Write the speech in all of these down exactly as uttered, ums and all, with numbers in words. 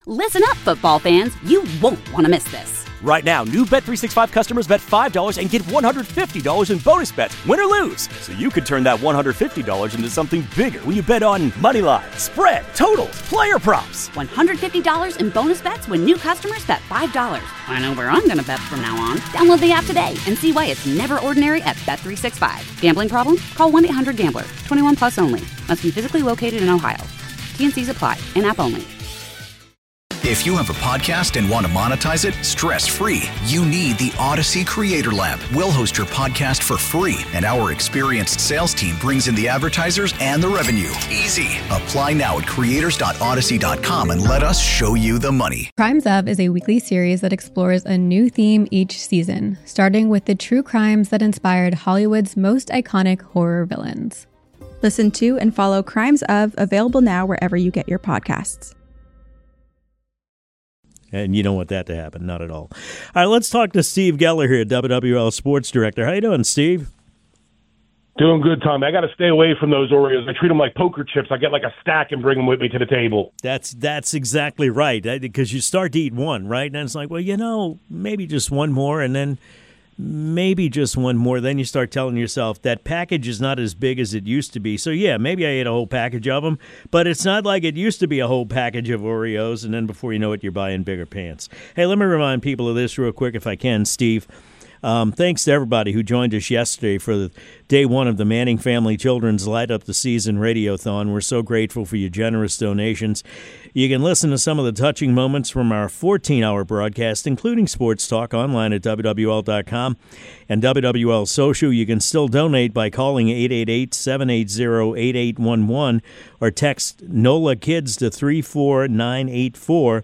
Listen up, football fans. You won't want to miss this. Right now, new Bet three sixty-five customers bet five dollars and get one hundred fifty dollars in bonus bets, win or lose. So you could turn that one hundred fifty dollars into something bigger when you bet on money line, spread, totals, player props. one hundred fifty dollars in bonus bets when new customers bet five dollars. I know where I'm going to bet from now on. Download the app today and see why it's never ordinary at Bet three sixty-five. Gambling problem? Call one eight hundred gambler. twenty-one plus only. Must be physically located in Ohio. T and C's apply. In-app only. If you have a podcast and want to monetize it stress-free, you need the Odyssey Creator Lab. We'll host your podcast for free, and our experienced sales team brings in the advertisers and the revenue. Easy. Apply now at creators dot odyssey dot com and let us show you the money. Crimes Of is a weekly series that explores a new theme each season, starting with the true crimes that inspired Hollywood's most iconic horror villains. Listen to and follow Crimes Of, available now wherever you get your podcasts. And you don't want that to happen, not at all. All right, let's talk to Steve Geller here, W W L Sports Director. How you doing, Steve? Doing good, Tom. I got to stay away from those Oreos. I treat them like poker chips. I get like a stack and bring them with me to the table. That's that's exactly right, because you start to eat one, right? And it's like, well, you know, maybe just one more, and then maybe just one more. Then you start telling yourself that package is not as big as it used to be. So, yeah, maybe I ate a whole package of them, but it's not like it used to be a whole package of Oreos, and then before you know it, you're buying bigger pants. Hey, let me remind people of this real quick if I can, Steve. Um, thanks to everybody who joined us yesterday for the day one of the Manning Family Children's Light Up the Season Radiothon. We're so grateful for your generous donations. You can listen to some of the touching moments from our fourteen-hour broadcast, including sports talk, online at W W L dot com and W W L Social. You can still donate by calling eight eight eight, seven eight zero, eight eight one one or text NOLA KIDS to three four nine eight four.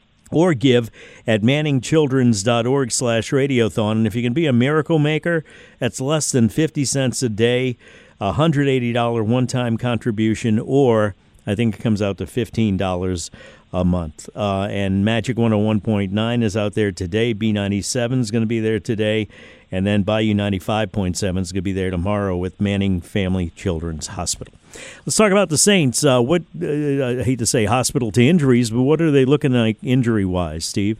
Or give at manningchildrens.org slash radiothon. And if you can be a miracle maker, that's less than fifty cents a day, a one hundred eighty dollars one-time contribution, or I think it comes out to fifteen dollars a month. Uh, and Magic one oh one point nine is out there today. B ninety-seven is going to be there today. And then Bayou ninety-five point seven is going to be there tomorrow with Manning Family Children's Hospital. Let's talk about the Saints. Uh, what uh, I hate to say hospital to injuries, but what are they looking like injury-wise, Steve?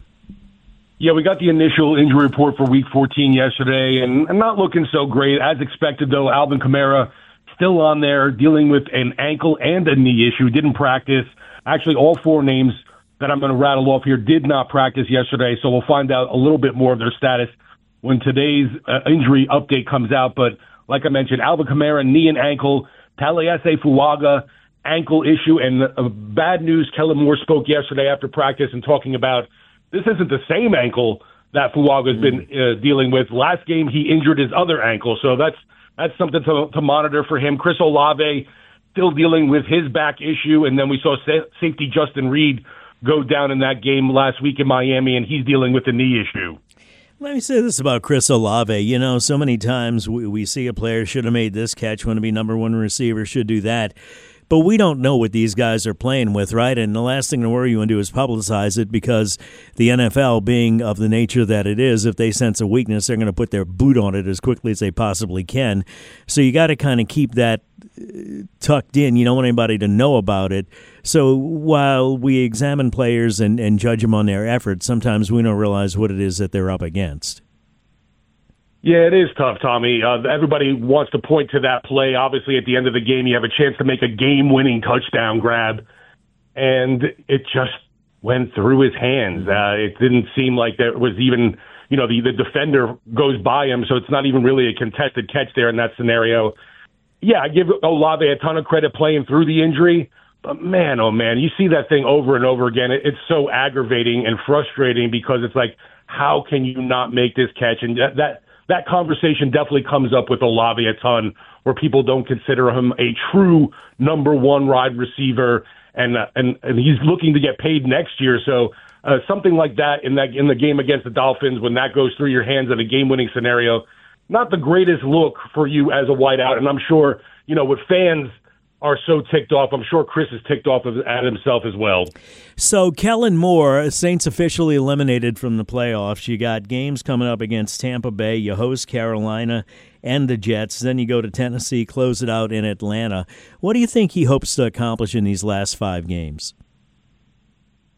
Yeah, we got the initial injury report for Week fourteen yesterday, and, and not looking so great. As expected, though, Alvin Kamara still on there, dealing with an ankle and a knee issue, didn't practice. Actually, all four names that I'm going to rattle off here did not practice yesterday, so we'll find out a little bit more of their status when today's uh, injury update comes out. But like I mentioned, Alvin Kamara, knee and ankle, Taliese Fuaga, ankle issue, and uh, bad news, Kellen Moore spoke yesterday after practice and talking about this isn't the same ankle that Fuaga's mm. been uh, dealing with. Last game, he injured his other ankle, so that's that's something to, to monitor for him. Chris Olave still dealing with his back issue, and then we saw sa- safety Justin Reed go down in that game last week in Miami, and he's dealing with the knee issue. Let me say this about Chris Olave. You know, so many times we, we see a player should have made this catch, want to be number one receiver, should do that. But we don't know what these guys are playing with, right? And the last thing to worry you want to do is publicize it, because the N F L, being of the nature that it is, if they sense a weakness, they're going to put their boot on it as quickly as they possibly can. So you got to kind of keep that tucked in. You don't want anybody to know about it. So while we examine players and, and judge them on their efforts, sometimes we don't realize what it is that they're up against. Yeah, it is tough, Tommy. Uh, everybody wants to point to that play. Obviously, at the end of the game, you have a chance to make a game-winning touchdown grab, and it just went through his hands. Uh, it didn't seem like there was even, you know, the, the defender goes by him, so it's not even really a contested catch there in that scenario. Yeah, I give Olave a ton of credit playing through the injury, but man, oh man, you see that thing over and over again. It, it's so aggravating and frustrating, because it's like, how can you not make this catch? And that, that That conversation definitely comes up with Olave a ton, where people don't consider him a true number one wide receiver, and uh, and and he's looking to get paid next year. So uh, something like that in that in the game against the Dolphins, when that goes through your hands in a game-winning scenario, not the greatest look for you as a wideout. And I'm sure, you know, with fans are so ticked off, I'm sure Chris is ticked off at himself as well. So Kellen Moore, Saints officially eliminated from the playoffs. You got games coming up against Tampa Bay. You host Carolina and the Jets. Then you go to Tennessee, close it out in Atlanta. What do you think he hopes to accomplish in these last five games?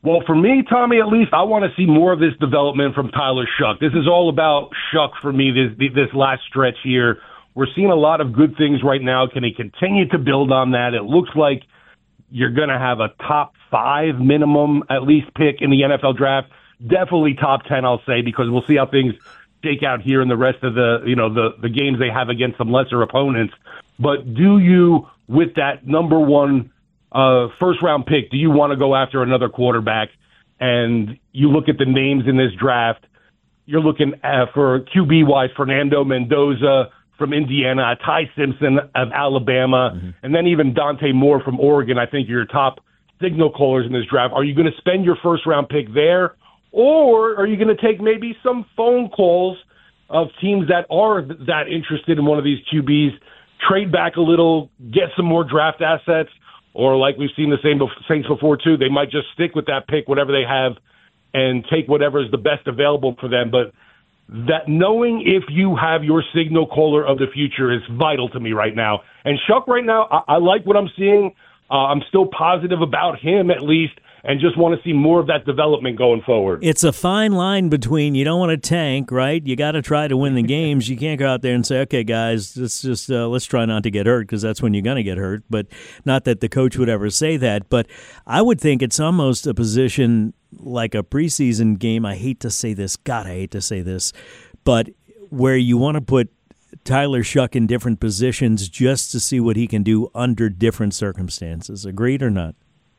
Well, for me, Tommy, at least, I want to see more of this development from Tyler Shough. This is all about Shough for me this, this last stretch here. We're seeing a lot of good things right now. Can he continue to build on that? It looks like you're going to have a top five minimum, at least, pick in the N F L draft. Definitely top ten, I'll say, because we'll see how things shake out here in the rest of the, you know, the, the games they have against some lesser opponents. But do you, with that number one uh, first-round pick, do you want to go after another quarterback? And you look at the names in this draft, you're looking at, for Q B-wise, Fernando Mendoza from Indiana, Ty Simpson of Alabama, mm-hmm. and then even Dante Moore from Oregon. I think are your top signal callers in this draft. Are you going to spend your first-round pick there, or are you going to take maybe some phone calls of teams that are that interested in one of these Q Bs, trade back a little, get some more draft assets, or like we've seen the same Saints before too, they might just stick with that pick, whatever they have, and take whatever is the best available for them. But that knowing if you have your signal caller of the future is vital to me right now. And Shough right now, I, I like what I'm seeing. Uh, I'm still positive about him at least, and just want to see more of that development going forward. It's a fine line between you don't want to tank, right? You got to try to win the games. You can't go out there and say, okay, guys, let's just uh, let's try not to get hurt, because that's when you're going to get hurt. But not that the coach would ever say that. But I would think it's almost a position like a preseason game. I hate to say this. God, I hate to say this. But where you want to put Tyler Shough in different positions just to see what he can do under different circumstances. Agreed or not?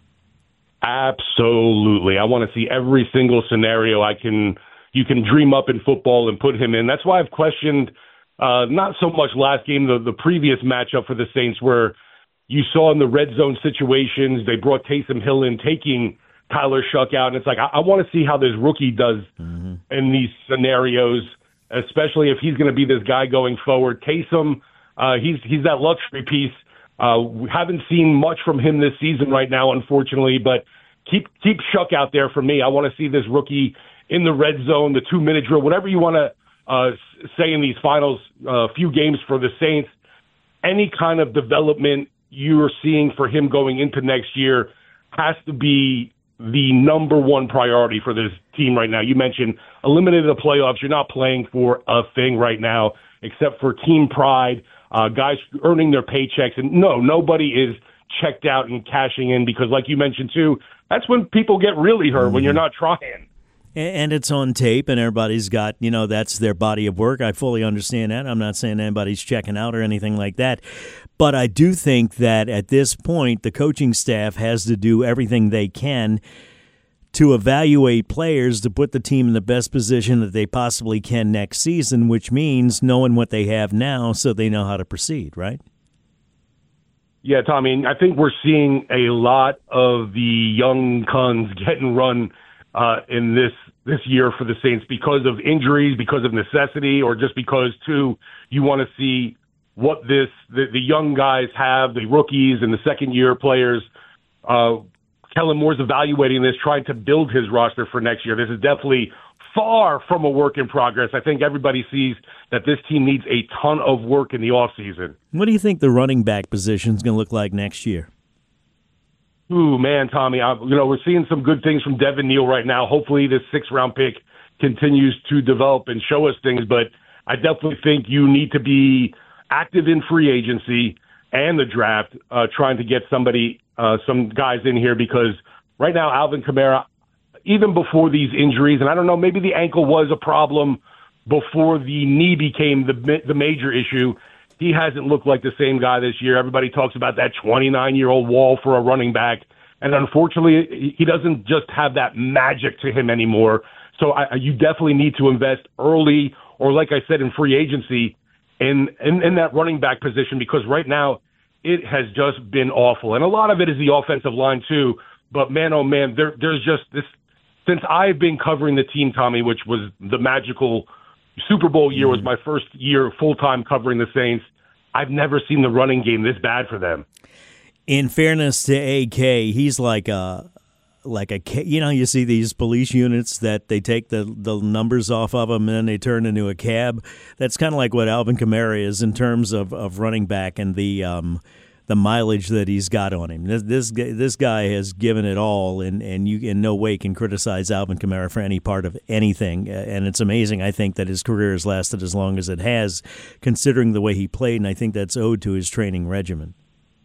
Absolutely. I want to see every single scenario I can you can dream up in football and put him in. That's why I've questioned uh, not so much last game, the, the previous matchup for the Saints, where you saw in the red zone situations, they brought Taysom Hill in, taking Tyler Shough out. And it's like, I, I want to see how this rookie does mm-hmm. in these scenarios, especially if he's going to be this guy going forward. Taysom, uh, he's he's that luxury piece. Uh, we haven't seen much from him this season right now, unfortunately, but keep keep Shough out there for me. I want to see this rookie in the red zone, the two-minute drill, whatever you want to uh, say in these finals uh, few games for the Saints. Any kind of development you're seeing for him going into next year has to be the number one priority for this team right now. You mentioned eliminated the playoffs. You're not playing for a thing right now except for team pride, uh, guys earning their paychecks. And no, nobody is checked out and cashing in, because like you mentioned too, that's when people get really hurt, mm-hmm. when you're not trying. And it's on tape, and everybody's got, you know, that's their body of work. I fully understand that. I'm not saying anybody's checking out or anything like that. But I do think that at this point, the coaching staff has to do everything they can to evaluate players to put the team in the best position that they possibly can next season, which means knowing what they have now so they know how to proceed, right? Yeah, Tommy, I think we're seeing a lot of the young guns getting run uh, in this this year for the Saints because of injuries, because of necessity, or just because, too, you want to see what this the, the young guys have, the rookies and the second-year players. Uh, Kellen Moore's evaluating this, trying to build his roster for next year. This is definitely far from a work in progress. I think everybody sees that this team needs a ton of work in the offseason. What do you think the running back position is going to look like next year? Ooh, man, Tommy, I, you know, we're seeing some good things from Devin Neal right now. Hopefully this sixth-round pick continues to develop and show us things, but I definitely think you need to be active in free agency and the draft, uh, trying to get somebody, uh, some guys in here, because right now Alvin Kamara, even before these injuries, and I don't know, maybe the ankle was a problem before the knee became the the major issue, he hasn't looked like the same guy this year. Everybody talks about that twenty-nine-year-old wall for a running back, and unfortunately, he doesn't just have that magic to him anymore. So I, you definitely need to invest early, or like I said, in free agency, in, in, in that running back position, because right now it has just been awful. And a lot of it is the offensive line too, but man, oh man, there, there's just this, since I've been covering the team, Tommy, which was the magical Super Bowl year, was my first year full-time covering the Saints, I've never seen the running game this bad for them. In fairness to A K, he's like a, like a, you know, you see these police units that they take the, the numbers off of them and then they turn into a cab. That's kind of like what Alvin Kamara is in terms of, of running back and the um, the mileage that he's got on him. This this this guy has given it all, and, and you in no way can criticize Alvin Kamara for any part of anything. And it's amazing, I think, that his career has lasted as long as it has, considering the way he played, and I think that's owed to his training regimen.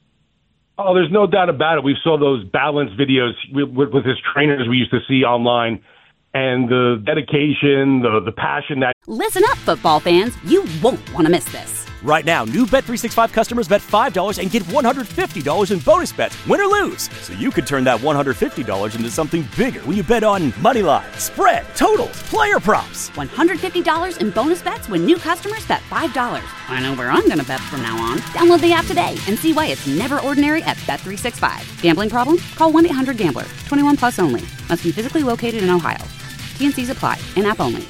Oh, there's no doubt about it. We saw those balance videos with, with his trainers we used to see online, and the dedication, the, the passion that... Listen up, football fans. You won't want to miss this. Right now, new Bet three sixty-five customers bet five dollars and get one hundred fifty dollars in bonus bets, win or lose. So you could turn that one hundred fifty dollars into something bigger when you bet on money line, spread, totals, player props. one hundred fifty dollars in bonus bets when new customers bet five dollars. I know where I'm going to bet from now on. Download the app today and see why it's never ordinary at Bet three sixty-five. Gambling problem? Call one eight hundred gambler. twenty-one plus only. Must be physically located in Ohio. T N Cs apply. In-app only.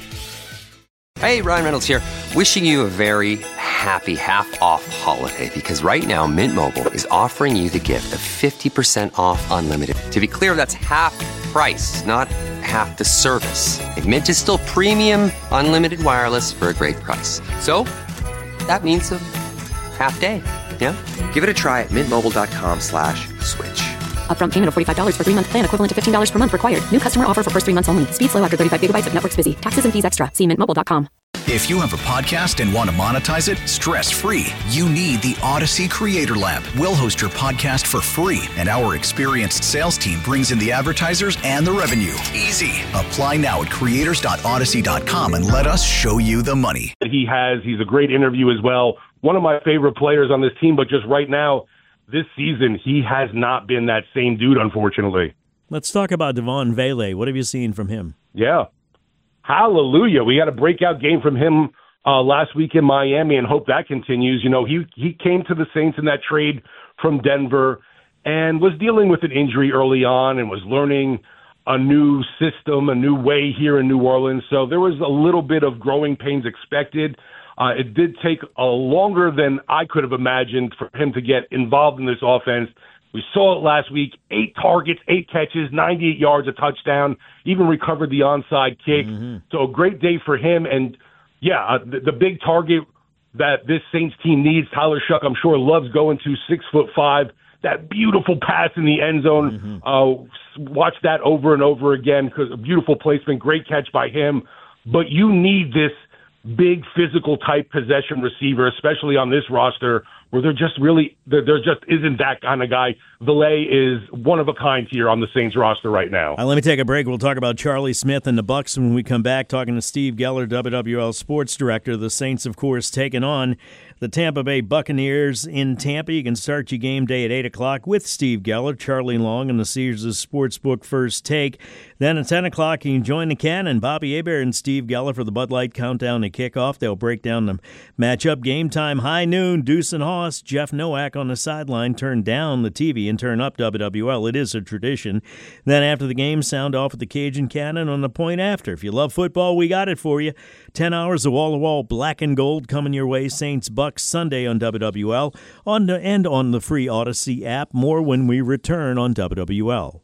Hey, Ryan Reynolds here. Wishing you a very happy half-off holiday, because right now Mint Mobile is offering you the gift of fifty percent off unlimited. To be clear, that's half price, not half the service. And Mint is still premium unlimited wireless for a great price. So that means a half day. Yeah? Give it a try at mintmobile.com slash switch. Upfront payment of forty-five dollars for three-month plan equivalent to fifteen dollars per month required. New customer offer for first three months only. Speed slow after thirty-five gigabytes if network's busy. Taxes and fees extra. See mint mobile dot com. If you have a podcast and want to monetize it stress-free, you need the Odyssey Creator Lab. We'll host your podcast for free, and our experienced sales team brings in the advertisers and the revenue. Easy. Apply now at creators dot odyssey dot com and let us show you the money. He has, he's a great interview as well. One of my favorite players on this team, but just right now, this season, he has not been that same dude, unfortunately. Let's talk about Devon Vele. What have you seen from him? Yeah. Hallelujah. We got a breakout game from him uh, last week in Miami, and hope that continues. You know, he, he came to the Saints in that trade from Denver and was dealing with an injury early on and was learning a new system, a new way here in New Orleans. So there was a little bit of growing pains expected. Uh, it did take a longer than I could have imagined for him to get involved in this offense. We saw it last week, eight targets, eight catches, ninety-eight yards, a touchdown, even recovered the onside kick. Mm-hmm. So a great day for him. And, yeah, uh, the, the big target that this Saints team needs, Tyler Shuck, I'm sure, loves going to six foot five. That beautiful pass in the end zone. Mm-hmm. Uh, watch that over and over again because a beautiful placement, great catch by him. But you need this big physical type possession receiver, especially on this roster where there just really there, there just isn't that kind of guy. Vele is one of a kind here on the Saints roster right now. Uh, let me take a break. We'll talk about Charlie Smith and the Bucs when we come back, talking to Steve Geller, W W L Sports Director. The Saints, of course, taking on the Tampa Bay Buccaneers in Tampa. You can start your game day at eight o'clock with Steve Geller, Charlie Long, and the Caesars Sportsbook First Take. Then at ten o'clock, you can join the Cannon, Bobby Hebert and Steve Geller for the Bud Light Countdown to Kickoff. They'll break down the matchup. Game time, high noon, Deuce and Hoss. Jeff Nowak on the sideline. Turn down the T V and turn up W W L. It is a tradition. Then after the game, sound off at the Cajun Cannon on the point after. If you love football, we got it for you. Ten hours of wall-to-wall black and gold coming your way. Saints Bucks Sunday on W W L on the, and on the free Odyssey app. More when we return on W W L.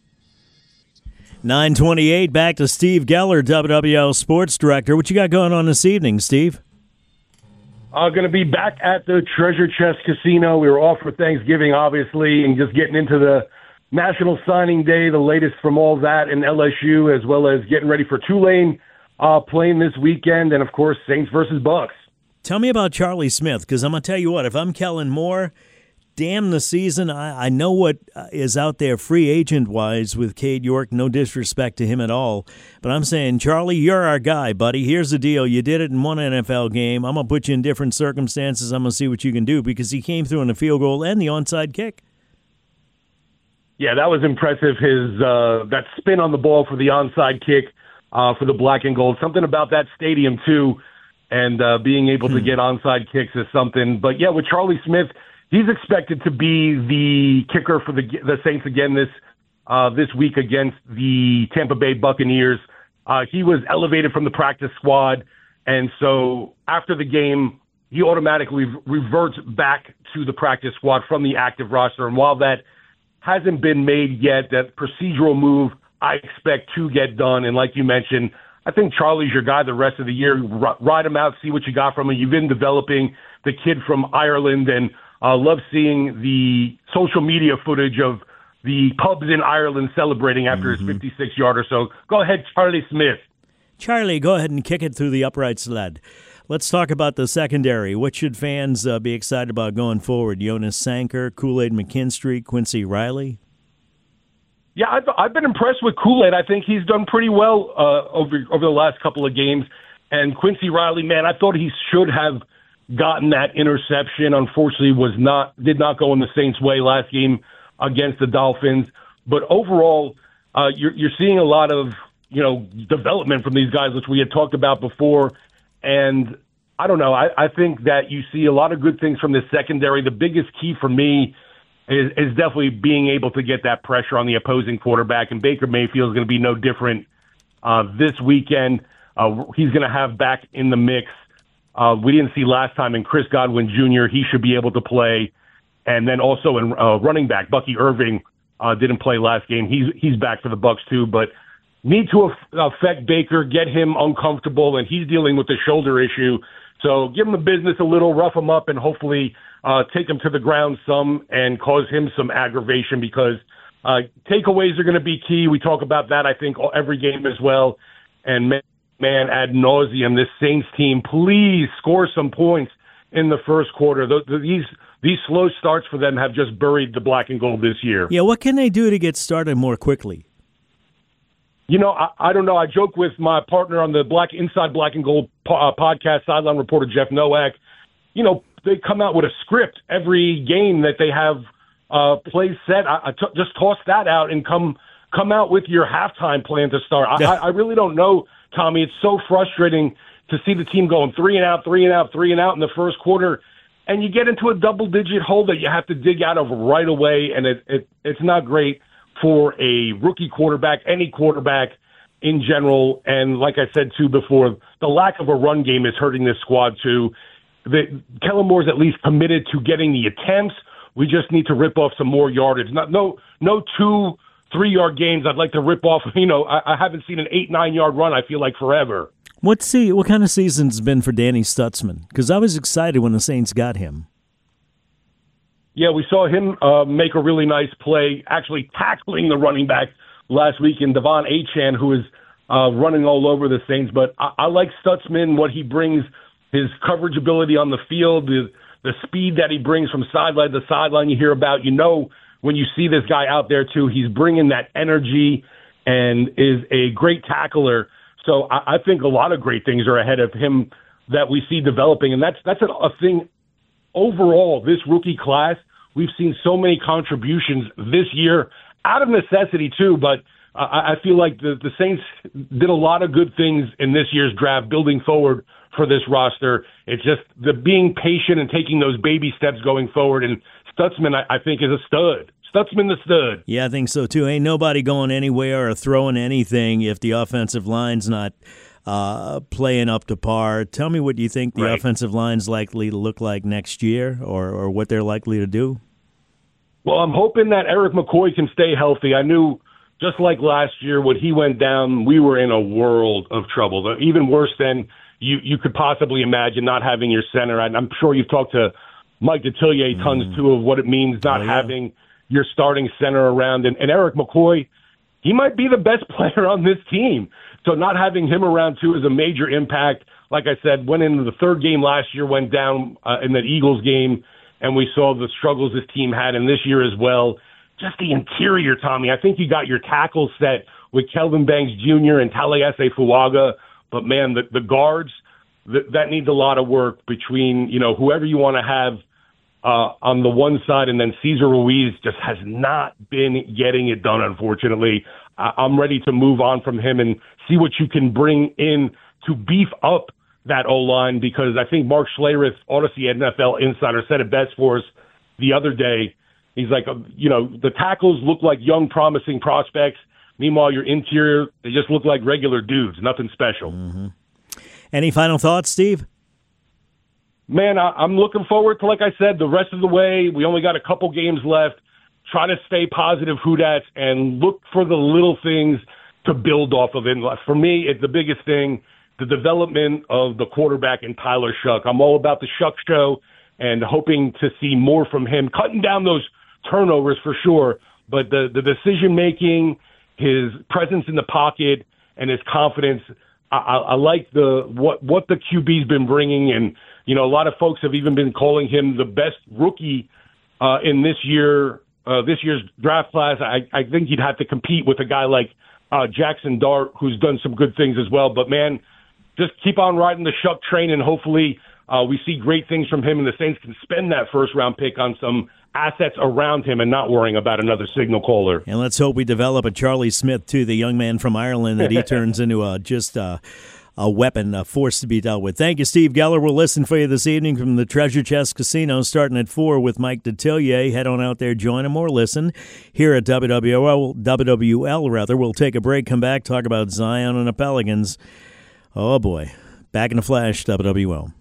nine twenty-eight, back to Steve Geller, W W L Sports Director. What you got going on this evening, Steve? Uh, going to be back at the Treasure Chest Casino. We were off for Thanksgiving, obviously, and just getting into the National Signing Day, the latest from all that in L S U, as well as getting ready for Tulane uh, playing this weekend, and, of course, Saints versus Bucks. Tell me about Charlie Smith, because I'm going to tell you what, if I'm Kellen Moore, damn the season. I, I know what is out there free agent-wise with Cade York. No disrespect to him at all. But I'm saying, Charlie, you're our guy, buddy. Here's the deal. You did it in one N F L game. I'm going to put you in different circumstances. I'm going to see what you can do because he came through on the field goal and the onside kick. Yeah, that was impressive. His uh, that spin on the ball for the onside kick uh, for the black and gold. Something about that stadium, too, and uh, being able hmm. to get onside kicks is something. But, yeah, with Charlie Smith, he's expected to be the kicker for the the Saints again this uh, this week against the Tampa Bay Buccaneers. Uh, he was elevated from the practice squad, and so after the game, he automatically reverts back to the practice squad from the active roster. And while that hasn't been made yet, that procedural move I expect to get done. And like you mentioned, I think Charlie's your guy the rest of the year. R- ride him out, see what you got from him. You've been developing the kid from Ireland, and Uh, love seeing the social media footage of the pubs in Ireland celebrating after mm-hmm. his fifty-six yarder. So go ahead, Charlie Smith. Charlie, go ahead and kick it through the upright sled. Let's talk about the secondary. What should fans uh, be excited about going forward? Jonas Sanker, Kool-Aid McKinstry, Quincy Riley? Yeah, I've, I've been impressed with Kool-Aid. I think he's done pretty well uh, over over the last couple of games. And Quincy Riley, man, I thought he should have gotten that interception. Unfortunately, was not did not go in the Saints' way last game against the Dolphins. But overall, uh, you're you're seeing a lot of you know development from these guys, which we had talked about before. And I don't know. I, I think that you see a lot of good things from the secondary. The biggest key for me is, is definitely being able to get that pressure on the opposing quarterback. And Baker Mayfield is going to be no different uh, this weekend. Uh, he's going to have back in the mix. Uh, we didn't see last time in Chris Godwin Junior He should be able to play. And then also in uh, running back, Bucky Irving uh, didn't play last game. He's he's back for the Bucs too, but need to affect Baker, get him uncomfortable, and he's dealing with the shoulder issue. So give him the business a little, rough him up, and hopefully uh, take him to the ground some and cause him some aggravation because uh, takeaways are going to be key. We talk about that, I think, every game as well. And, man, man ad nauseum, this Saints team, please score some points in the first quarter. The, the, these these slow starts for them have just buried the black and gold this year. Yeah, what can they do to get started more quickly? You know, I, I don't know. I joke with my partner on the Black Inside Black and Gold po- uh, podcast, sideline reporter Jeff Nowak. You know, they come out with a script every game that they have uh, plays set. I, I t- just toss that out and come come out with your halftime plan to start. I, I, I really don't know, Tommy. It's so frustrating to see the team going three and out, three and out, three and out in the first quarter, and you get into a double-digit hole that you have to dig out of right away, and it, it it's not great for a rookie quarterback, any quarterback in general. And like I said, too, before, the lack of a run game is hurting this squad, too. The, Kellen Moore's at least committed to getting the attempts. We just need to rip off some more yardage. Not, no no two, three-yard gains. I'd like to rip off, you know, I, I haven't seen an eight, nine-yard run, I feel like, forever. What's see, what kind of season's been for Danny Stutzman? Because I was excited when the Saints got him. Yeah, we saw him uh, make a really nice play, actually tackling the running back last week in Devon Achane, who is uh, running all over the Saints. But I, I like Stutzman, what he brings, his coverage ability on the field, the, the speed that he brings from sideline to sideline you hear about. You know when you see this guy out there, too, he's bringing that energy and is a great tackler. So I, I think a lot of great things are ahead of him that we see developing. And that's, that's a, a thing. Overall, this rookie class, we've seen so many contributions this year, out of necessity too, but uh, I feel like the, the Saints did a lot of good things in this year's draft, building forward for this roster. It's just the being patient and taking those baby steps going forward, and Stutzman, I, I think, is a stud. Stutzman the stud. Yeah, I think so too. Ain't nobody going anywhere or throwing anything if the offensive line's not Uh, playing up to par. Tell me what you think the right. offensive line's likely to look like next year, or, or what they're likely to do. Well, I'm hoping that Eric McCoy can stay healthy. I knew, just like last year, when he went down, we were in a world of trouble. Even worse than you, you could possibly imagine, not having your center. And I'm sure you've talked to Mike Detillier tons, mm. too, of what it means not oh, yeah. having your starting center around. And, and Eric McCoy, he might be the best player on this team. So not having him around, too, is a major impact. Like I said, went into the third game last year, went down uh, in the Eagles game, and we saw the struggles this team had, and this year as well. Just the interior, Tommy. I think you got your tackles set with Kelvin Banks Junior and Talaiese Fuaga, but, man, the, the guards, th- that needs a lot of work between, you know, whoever you want to have uh, on the one side, and then Cesar Ruiz just has not been getting it done, unfortunately. I- I'm ready to move on from him and see what you can bring in to beef up that O-line, because I think Mark Schlereth, Odyssey N F L Insider, said it best for us the other day. He's like, you know, the tackles look like young, promising prospects. Meanwhile, your interior, they just look like regular dudes, nothing special. Mm-hmm. Any final thoughts, Steve? Man, I, I'm looking forward to, like I said, the rest of the way. We only got a couple games left. Try to stay positive, Houdats, and look for the little things to build off of it. For me, it's the biggest thing, the development of the quarterback in Tyler Shough. I'm all about the Shough show, and hoping to see more from him, cutting down those turnovers for sure. But the, the decision-making, his presence in the pocket, and his confidence, I, I, I like the what, what the Q B's been bringing. And, you know, a lot of folks have even been calling him the best rookie uh, in this year, uh, this year's draft class. I, I think he'd have to compete with a guy like uh, Jackson Dart, who's done some good things as well. But, man, just keep on riding the Shuck train, and hopefully uh, we see great things from him, and the Saints can spend that first-round pick on some assets around him and not worrying about another signal caller. And let's hope we develop a Charlie Smith, too, the young man from Ireland, that he turns into a just a, a weapon, a force to be dealt with. Thank you, Steve Geller. We'll listen for you this evening from the Treasure Chest Casino, starting at four with Mike Detillier. Head on out there, join him, or listen here at W W L. W W L, rather. We'll take a break, come back, talk about Zion and the Pelicans. Oh, boy. Back in a flash, W W L.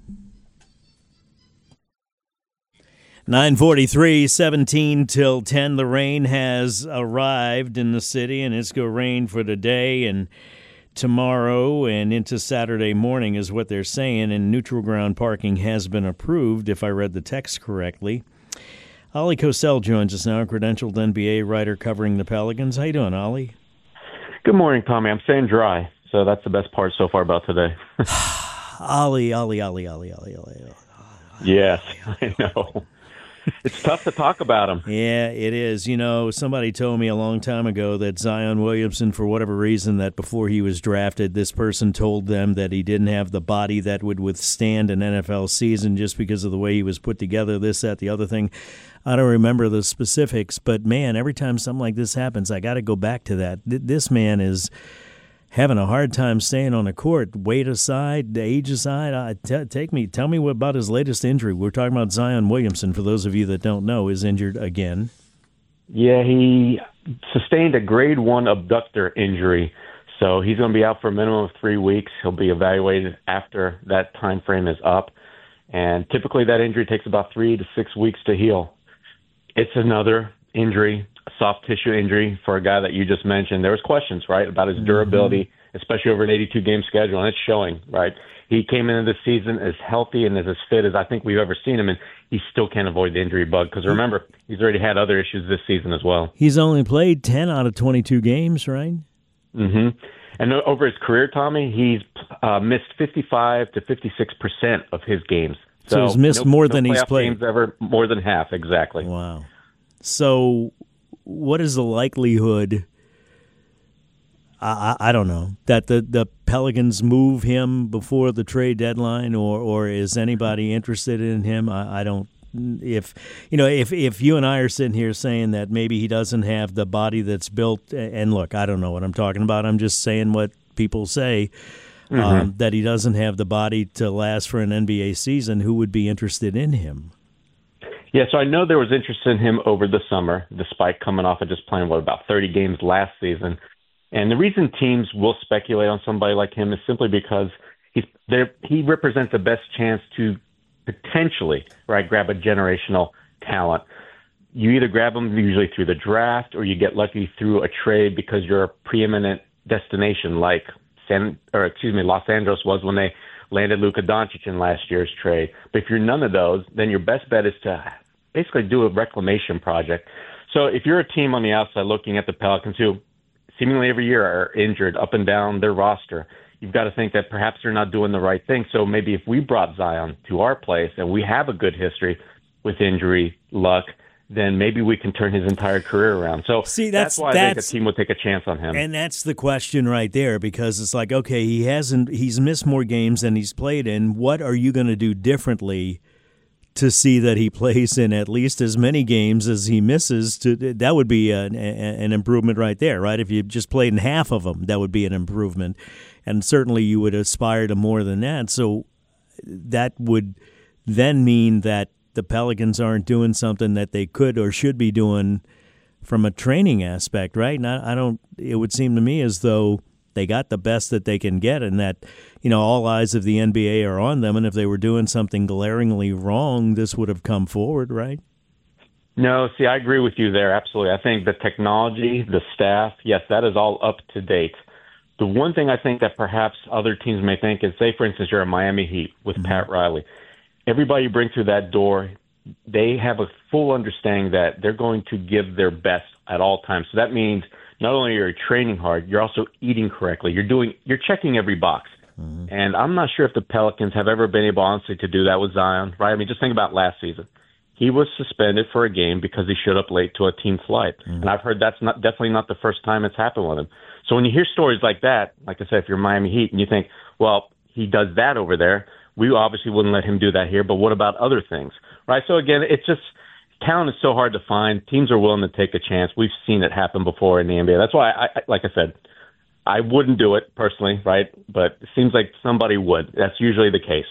nine forty-three, seventeen till ten. The rain has arrived in the city, and it's going to rain for today and tomorrow and into Saturday morning is what they're saying, and neutral ground parking has been approved, if I read the text correctly. Ollie Cosell joins us now, a credentialed N B A writer covering the Pelicans. How you doing, Ollie? Good morning, Tommy. I'm staying dry, so that's the best part so far about today. Ollie, Ollie, Ollie, Ollie, Ollie, Ollie. Yes, I know. It's tough to talk about him. Yeah, it is. You know, somebody told me a long time ago that Zion Williamson, for whatever reason, that before he was drafted, this person told them that he didn't have the body that would withstand an N F L season just because of the way he was put together, this, that, the other thing. I don't remember the specifics, but, man, every time something like this happens, I got to go back to that. This man is having a hard time staying on the court. Weight aside, age aside, I, t- take me, tell me what about his latest injury. We're talking about Zion Williamson, for those of you that don't know, is injured again. Yeah, he sustained a grade one abductor injury, so he's going to be out for a minimum of three weeks. He'll be evaluated after that time frame is up, and typically that injury takes about three to six weeks to heal. It's another injury, a soft tissue injury for a guy that you just mentioned. There was questions, right, about his durability, mm-hmm. especially over an eighty-two game schedule, and it's showing, right? He came into the season as healthy and as fit as I think we've ever seen him, and he still can't avoid the injury bug because, remember, he's already had other issues this season as well. He's only played ten out of twenty-two games, right? Mm-hmm. And over his career, Tommy, he's uh, missed fifty-five to fifty-six percent of his games. So, so he's missed no, more no than he's played. Games ever, more than half, exactly. Wow. So what is the likelihood, I, I, I don't know, that the, the Pelicans move him before the trade deadline, or, or is anybody interested in him? I, I don't. If you know, if if you and I are sitting here saying that maybe he doesn't have the body that's built, and look, I don't know what I'm talking about. I'm just saying what people say. Mm-hmm. Um, that he doesn't have the body to last for an N B A season. Who would be interested in him? Yeah, so I know there was interest in him over the summer, despite coming off of just playing, what, about thirty games last season. And the reason teams will speculate on somebody like him is simply because he's there. He represents the best chance to potentially, right, grab a generational talent. You either grab him usually through the draft, or you get lucky through a trade because you're a preeminent destination, like San, or excuse me, Los Angeles was when they landed Luka Doncic in last year's trade. But if you're none of those, then your best bet is to basically do a reclamation project. So if you're a team on the outside looking at the Pelicans, who seemingly every year are injured up and down their roster, you've got to think that perhaps they're not doing the right thing. So maybe if we brought Zion to our place and we have a good history with injury luck, then maybe we can turn his entire career around. So See, that's, that's why that's, I think a team would take a chance on him. And that's the question right there, because it's like, okay, he hasn't, he's missed more games than he's played in. What are you going to do differently to see that he plays in at least as many games as he misses? To that would be an, an improvement right there, right? If you just played in half of them, that would be an improvement. And certainly you would aspire to more than that. So that would then mean that the Pelicans aren't doing something that they could or should be doing from a training aspect, right? And I, I don't, it would seem to me as though they got the best that they can get, and that, you know, all eyes of the N B A are on them. And if they were doing something glaringly wrong, this would have come forward, right? No, see, I agree with you there. Absolutely. I think the technology, the staff, yes, that is all up to date. The one thing I think that perhaps other teams may think is, say, for instance, you're a Miami Heat with mm-hmm. Pat Riley. everybody you bring through that door, they have a full understanding that they're going to give their best at all times. So that means not only are you training hard, you're also eating correctly. You're doing, you're checking every box. Mm-hmm. And I'm not sure if the Pelicans have ever been able, honestly, to do that with Zion, right? I mean, just think about last season. He was suspended for a game because he showed up late to a team flight. Mm-hmm. And I've heard that's not definitely not the first time it's happened with him. So when you hear stories like that, like I said, if you're Miami Heat and you think, well, he does that over there, we obviously wouldn't let him do that here, but what about other things, right? So again, it's just, talent is so hard to find. Teams are willing to take a chance. We've seen it happen before in the N B A. That's why, I, I like I said, I wouldn't do it personally, right? But it seems like somebody would. That's usually the case.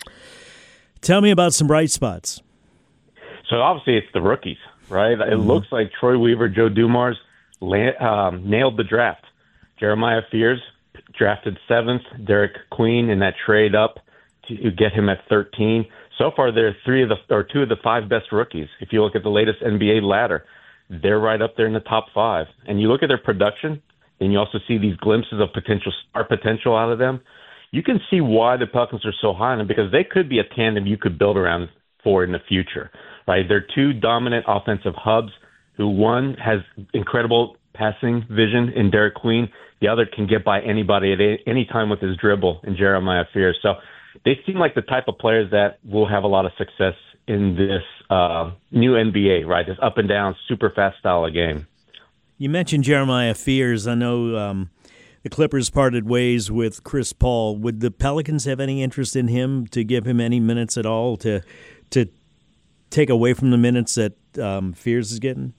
Tell me about some bright spots. So obviously it's the rookies, right? Mm-hmm. It looks like Troy Weaver, Joe Dumars um, nailed the draft. Jeremiah Fears drafted seventh. Derek Queen in that trade up to get him at thirteen. So far, they're three of the or two of the five best rookies. If you look at the latest N B A ladder, they're right up there in the top five. And you look at their production, and you also see these glimpses of potential star potential out of them. You can see why the Pelicans are so high on them, because they could be a tandem you could build around for in the future. Right? They're two dominant offensive hubs who one has incredible passing vision in Derek Queen. The other can get by anybody at any time with his dribble in Jeremiah Fears. So they seem like the type of players that will have a lot of success in this uh, new N B A, right? This up and down, super fast style of game. You mentioned Jeremiah Fears. I know um, the Clippers parted ways with Chris Paul. Would the Pelicans have any interest in him to give him any minutes at all to to take away from the minutes that um, Fears is getting?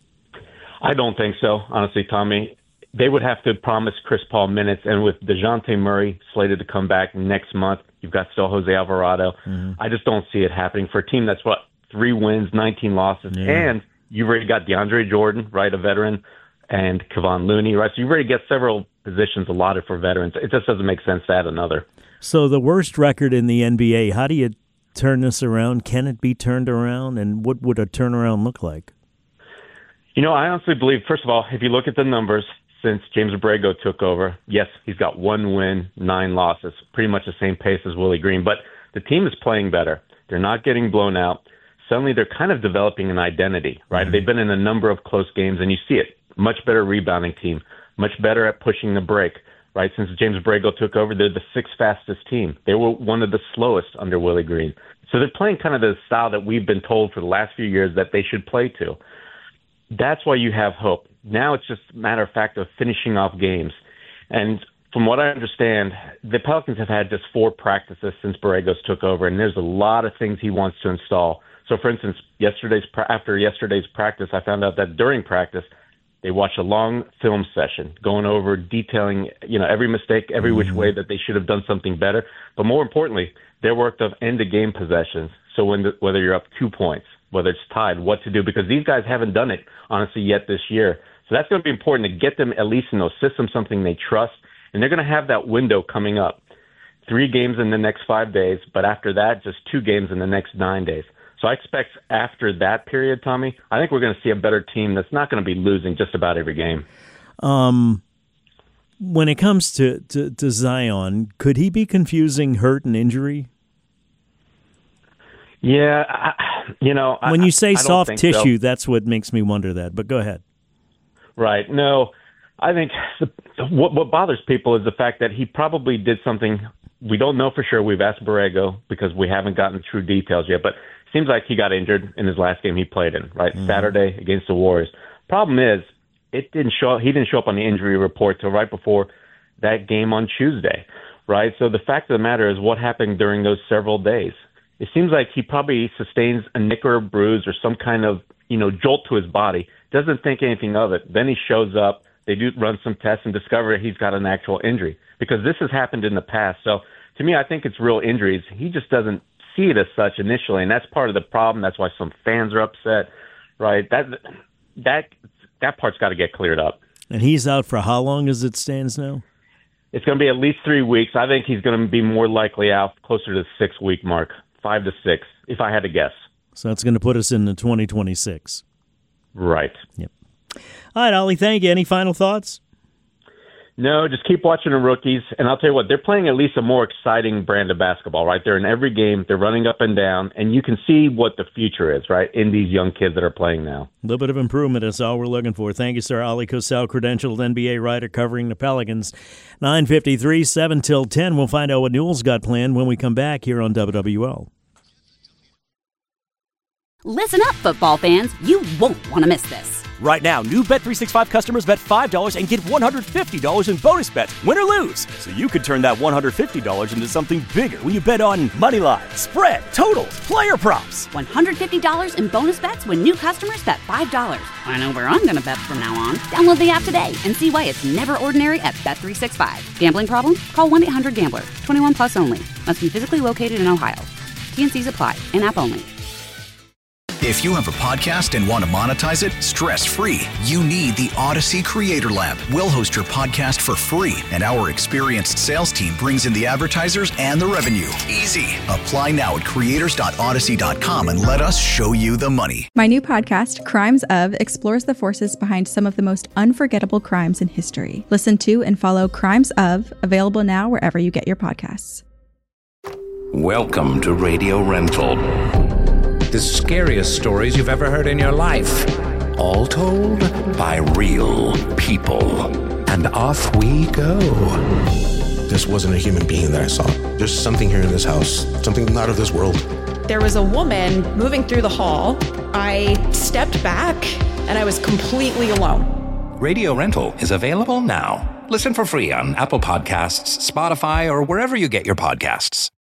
I don't think so, honestly, Tommy. They would have to promise Chris Paul minutes, and with DeJounte Murray slated to come back next month, you've got still Jose Alvarado. Mm-hmm. I just don't see it happening for a team that's, what, three wins, nineteen losses, yeah. And you've already got DeAndre Jordan, right, a veteran, and Kevon Looney, right? So you've already got several positions allotted for veterans. It just doesn't make sense to add another. So the worst record in the N B A, how do you turn this around? Can it be turned around, and what would a turnaround look like? You know, I honestly believe, first of all, if you look at the numbers, since James Borrego took over, yes, he's got one win, nine losses, pretty much the same pace as Willie Green, but the team is playing better. They're not getting blown out. Suddenly they're kind of developing an identity, right? Mm-hmm. They've been in a number of close games, and you see it. Much better rebounding team, much better at pushing the break, right? Since James Borrego took over, they're the sixth fastest team. They were one of the slowest under Willie Green. So they're playing kind of the style that we've been told for the last few years that they should play to. That's why you have hope. Now it's just a matter of fact of finishing off games. And from what I understand, the Pelicans have had just four practices since Borrego's took over, and there's a lot of things he wants to install. So, for instance, yesterday's after yesterday's practice, I found out that during practice, they watched a long film session going over detailing, you know, every mistake, every which way that they should have done something better. But more importantly, they worked of end-of-game possessions. So when the, whether you're up two points, whether it's tied, what to do, because these guys haven't done it, honestly, yet this year. So that's going to be important to get them at least in those systems, something they trust. And they're going to have that window coming up. Three games in the next five days, but after that, just two games in the next nine days. So I expect after that period, Tommy, I think we're going to see a better team that's not going to be losing just about every game. Um, when it comes to, to, to Zion, could he be confusing hurt and injury? Yeah, I, you know. When you say I, soft I tissue, so. that's what makes me wonder that. But go ahead. Right. No, I think the, what, what bothers people is the fact that he probably did something. We don't know for sure. We've asked Borrego because we haven't gotten true details yet, but it seems like he got injured in his last game he played in, right? Mm-hmm. Saturday against the Warriors. Problem is, it didn't show. He didn't show up on the injury report till right before that game on Tuesday, right? So the fact of the matter is what happened during those several days. It seems like he probably sustains a nick or a bruise or some kind of, you know, jolt to his body, doesn't think anything of it. Then he shows up, they do run some tests and discover he's got an actual injury, because this has happened in the past. So to me, I think it's real injuries. He just doesn't see it as such initially, and that's part of the problem. That's why some fans are upset, right? That that that part's got to get cleared up. And he's out for how long as it stands now? It's going to be at least three weeks. I think he's going to be more likely out closer to the six-week mark. Five to six, if I had to guess. So that's going to put us in the twenty twenty-six. Right. Yep. All right, Ollie, thank you. Any final thoughts? No, just keep watching the rookies. And I'll tell you what, they're playing at least a more exciting brand of basketball, right? They're in every game. They're running up and down. And you can see what the future is, right, in these young kids that are playing now. A little bit of improvement is all we're looking for. Thank you, sir. Ali Cosell, credentialed N B A writer covering the Pelicans. nine fifty-three, seven till ten. We'll find out what Newell's got planned when we come back here on W W L. Listen up, football fans. You won't want to miss this. Right now, new Bet three sixty-five customers bet five dollars and get one hundred fifty dollars in bonus bets, win or lose. So you could turn that one hundred fifty dollars into something bigger when you bet on money line, spread, totals, player props. one hundred fifty dollars in bonus bets when new customers bet five dollars. I know where I'm going to bet from now on. Download the app today and see why it's never ordinary at Bet three sixty-five. Gambling problem? Call one eight hundred gambler. twenty-one plus only. Must be physically located in Ohio. T and Cs apply. In-app only. If you have a podcast and want to monetize it stress-free, you need the Odyssey Creator Lab. We'll host your podcast for free, and our experienced sales team brings in the advertisers and the revenue. Easy. Apply now at creators dot odyssey dot com and let us show you the money. My new podcast, Crimes Of, explores the forces behind some of the most unforgettable crimes in history. Listen to and follow Crimes Of, available now wherever you get your podcasts. Welcome to Radio Rental. The scariest stories you've ever heard in your life. All told by real people. And off we go. This wasn't a human being that I saw. There's something here in this house. Something not of this world. There was a woman moving through the hall. I stepped back and I was completely alone. Radio Rental is available now. Listen for free on Apple Podcasts, Spotify, or wherever you get your podcasts.